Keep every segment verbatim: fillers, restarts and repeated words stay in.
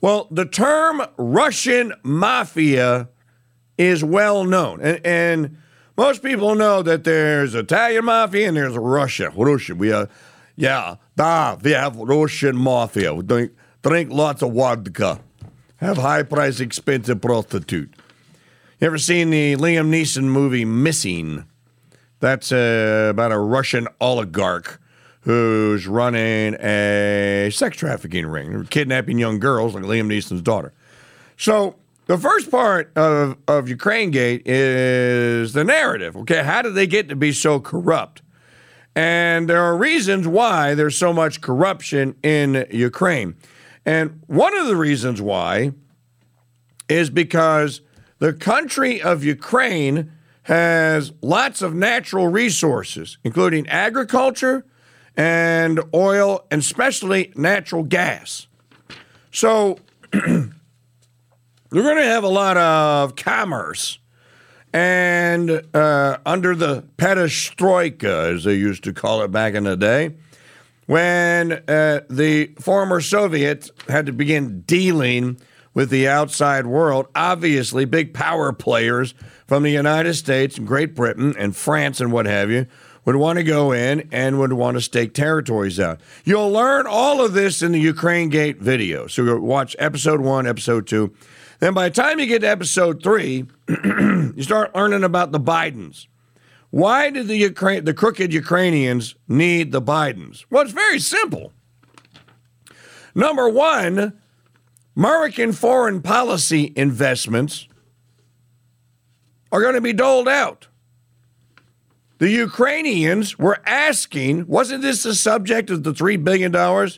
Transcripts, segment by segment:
Well, the term Russian mafia is well known. And, and most people know that there's Italian mafia and there's Russia. Russia. We are, yeah, da, we have Russian mafia. We drink, drink lots of vodka. Have high-priced, expensive prostitute. You ever seen the Liam Neeson movie Missing? That's uh, about a Russian oligarch who's running a sex trafficking ring, kidnapping young girls like Liam Neeson's daughter. So the first part of, of Ukraine Gate is the narrative. Okay, how did they get to be so corrupt? And there are reasons why there's so much corruption in Ukraine. And one of the reasons why is because the country of Ukraine has lots of natural resources, including agriculture and oil, and especially natural gas. So we're going to have a lot of commerce. And uh, under the perestroika, as they used to call it back in the day, when uh, the former Soviets had to begin dealing with the outside world, obviously big power players from the United States and Great Britain and France and what have you would want to go in and would want to stake territories out. You'll learn all of this in the Ukraine Gate video. So you'll watch episode one, episode two. Then by the time you get to episode three, you start learning about the Bidens. Why did the Ukraine, the crooked Ukrainians need the Bidens? Well, it's very simple. Number one, American foreign policy investments are going to be doled out. The Ukrainians were asking, wasn't this the subject of the three billion dollars?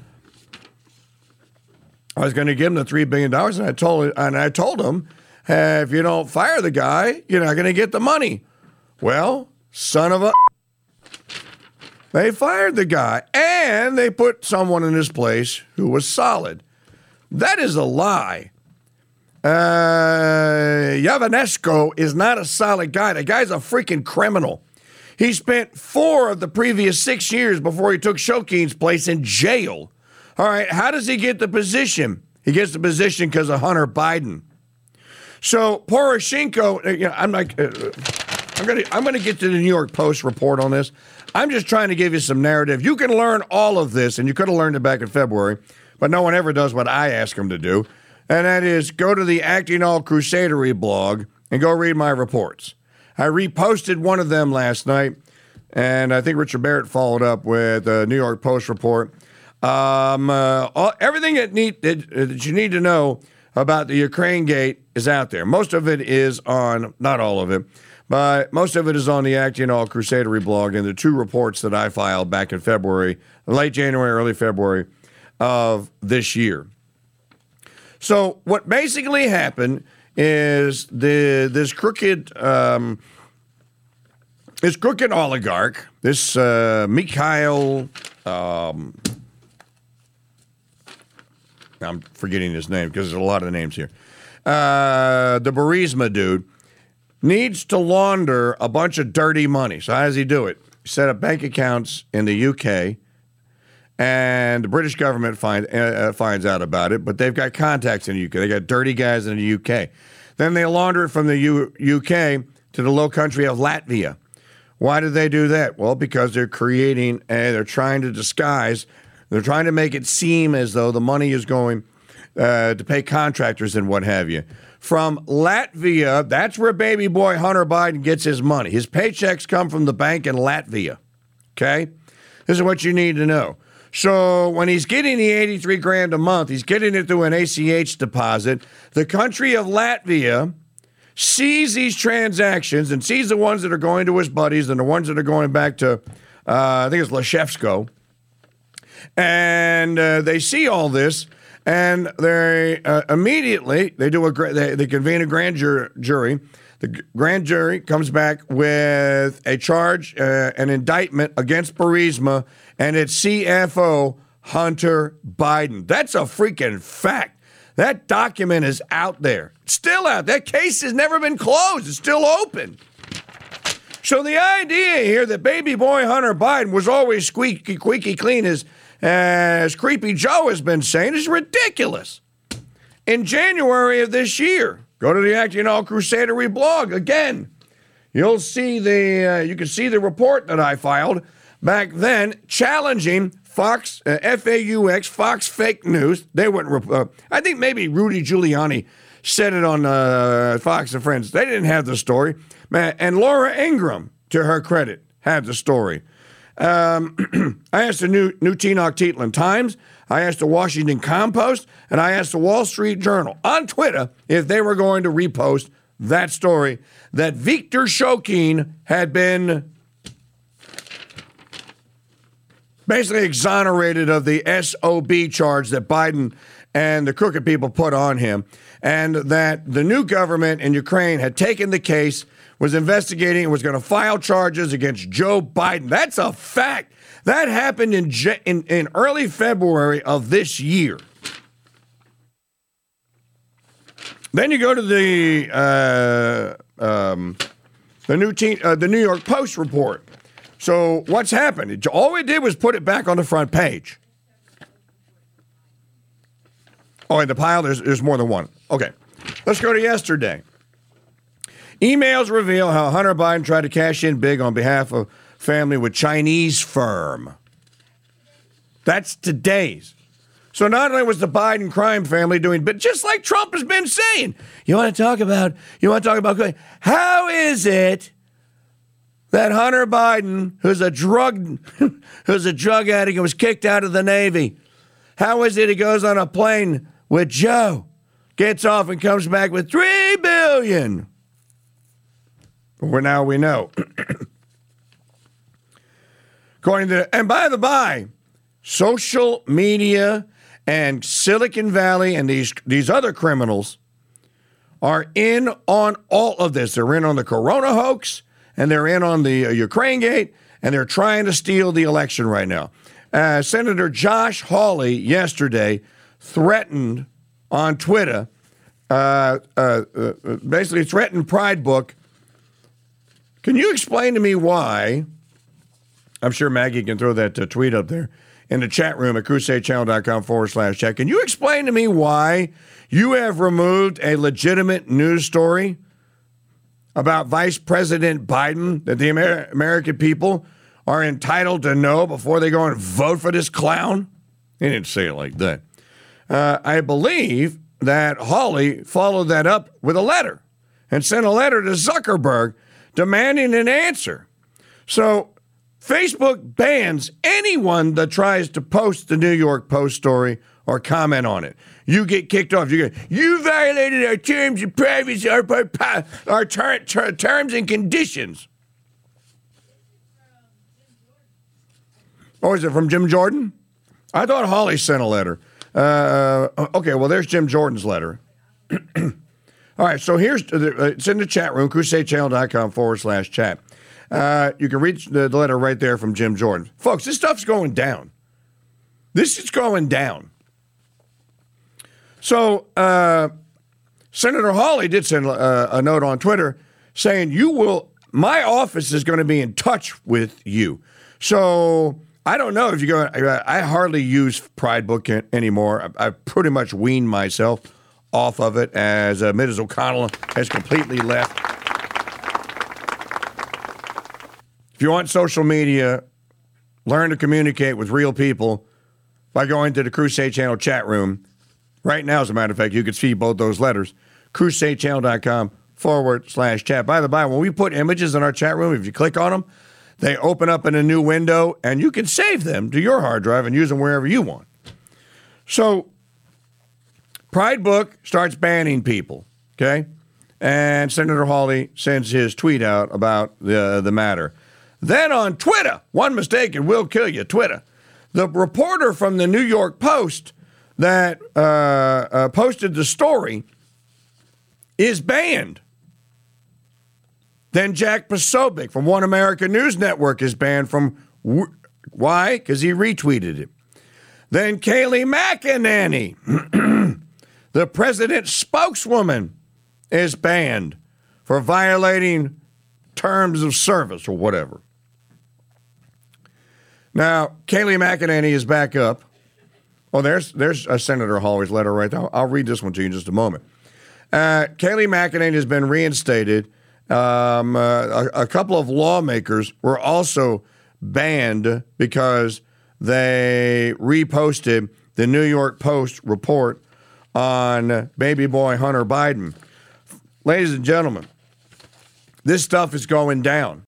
I was going to give them the three billion dollars, and I told and I told them, hey, if you don't fire the guy, you're not going to get the money. Well, son of a... They fired the guy, and they put someone in his place who was solid. That is a lie. Uh, Yovanescu is not a solid guy. The guy's a freaking criminal. He spent four of the previous six years before he took Shokin's place in jail. All right, how does he get the position? He gets the position because of Hunter Biden. So Poroshenko, you know, I'm like, uh, I'm gonna, I'm gonna get to the New York Post report on this. I'm just trying to give you some narrative. You can learn all of this, and you could have learned it back in February, but no one ever does what I ask them to do, and that is go to the Acting All Crusadery blog and go read my reports. I reposted one of them last night, and I think Richard Barrett followed up with a New York Post report. Um, uh, all, everything that, need, that, that you need to know about the Ukraine Gate is out there. Most of it is on, not all of it, but most of it is on the Acting All Crusadery blog and the two reports that I filed back in February, late January, early February of this year. So what basically happened is the this crooked um, this crooked oligarch, this uh, Mikhail, um, I'm forgetting his name because there's a lot of names here, uh, the Burisma dude, needs to launder a bunch of dirty money. So how does he do it? He set up bank accounts in the U K, and the British government find, uh, finds out about it, but they've got contacts in the U K. They got dirty guys in the U K. Then they launder it from the U- UK to the low country of Latvia. Why did they do that? Well, because they're creating, uh, they're trying to disguise, they're trying to make it seem as though the money is going uh, to pay contractors and what have you. From Latvia, that's where baby boy Hunter Biden gets his money. His paychecks come from the bank in Latvia, okay? This is what you need to know. So when he's getting the eighty-three grand a month, he's getting it through an A C H deposit. The country of Latvia sees these transactions and sees the ones that are going to his buddies and the ones that are going back to, uh, I think it's Leshevsko. And uh, they see all this, and they uh, immediately, they do a they, they convene a grand jur- jury. The g- grand jury comes back with a charge, uh, an indictment against Burisma and its C F O, Hunter Biden. That's a freaking fact. That document is out there. It's still out. That case has never been closed. It's still open. So the idea here that baby boy Hunter Biden was always squeaky, squeaky clean as, as Creepy Joe has been saying is ridiculous. in January of this year. Go to the Acting All Crusadery blog again. You'll see the uh, you can see the report that I filed back then challenging Fox, uh, F A U X, Fox Fake News. They wouldn't. Uh, I think maybe Rudy Giuliani said it on uh, Fox and Friends. They didn't have the story, man. And Laura Ingraham, to her credit, had the story. Um, I asked the New New Tenochtitlan Times, I asked the Washington Compost, and I asked the Wall Street Journal on Twitter if they were going to repost that story that Viktor Shokin had been basically exonerated of the S O B charge that Biden and the crooked people put on him, and that the new government in Ukraine had taken the case, was investigating, and was going to file charges against Joe Biden. That's a fact. That happened in, in, in early February of this year. Then you go to the uh, um, the new teen, uh, the New York Post report. So what's happened? All we did was put it back on the front page. Oh, in the pile, there's, there's more than one. Okay, let's go to yesterday. Emails reveal how Hunter Biden tried to cash in big on behalf of family with Chinese firm. That's today's. So not only was the Biden crime family doing, but just like Trump has been saying, you want to talk about, you want to talk about, how is it that Hunter Biden, who's a drug, who's a drug addict and was kicked out of the Navy, how is it he goes on a plane with Joe, gets off and comes back with three billion dollars? Well, now we know. According to, and by the by, social media and Silicon Valley and these these other criminals are in on all of this. They're in on the Corona hoax, and they're in on the uh, Ukraine gate, and they're trying to steal the election right now. Uh, Senator Josh Hawley yesterday threatened on Twitter, uh, uh, uh, basically threatened Pride Book. Can you explain to me why? I'm sure Maggie can throw that uh, tweet up there in the chat room at crusadechannel.com forward slash chat. Can you explain to me why you have removed a legitimate news story about Vice President Biden that the Amer- American people are entitled to know before they go and vote for this clown? He didn't say it like that. Uh, I believe that Hawley followed that up with a letter and sent a letter to Zuckerberg demanding an answer. So Facebook bans anyone that tries to post the New York Post story or comment on it. You get kicked off. You get, you violated our terms of privacy, our, our, our ter- ter- terms and conditions. Oh, is it from Jim Jordan? I thought Hawley sent a letter. Uh, okay, well, there's Jim Jordan's letter. All right, so here's, the, it's in the chat room, crusadechannel.com forward slash chat. Uh, you can read the, the letter right there from Jim Jordan. Folks, this stuff's going down. This is going down. So uh, Senator Hawley did send uh, a note on Twitter saying, "You will, my office is going to be in touch with you." So I don't know if you go, I hardly use Pride Book anymore. I, I pretty much weaned myself off of it as uh, Missus O'Connell has completely left. If you want social media, learn to communicate with real people by going to the Crusade Channel chat room. Right now, as a matter of fact, you can see both those letters. crusadechannel.com forward slash chat. By the by, when we put images in our chat room, if you click on them, they open up in a new window, and you can save them to your hard drive and use them wherever you want. So, Pride Book starts banning people, okay? And Senator Hawley sends his tweet out about the, the matter. Then on Twitter, one mistake and will kill you, Twitter. The reporter from the New York Post that uh, uh, posted the story is banned. Then Jack Posobiec from One America News Network is banned from, why? Because he retweeted it. Then Kayleigh McEnany, the president's spokeswoman, is banned for violating terms of service or whatever. Now, Kayleigh McEnany is back up Oh, there's there's a Senator Holloway's letter right there. I'll read this one to you in just a moment. Uh, Kayleigh McEnany has been reinstated. Um, uh, a, a couple of lawmakers were also banned because they reposted the New York Post report on baby boy Hunter Biden. Ladies and gentlemen, this stuff is going down.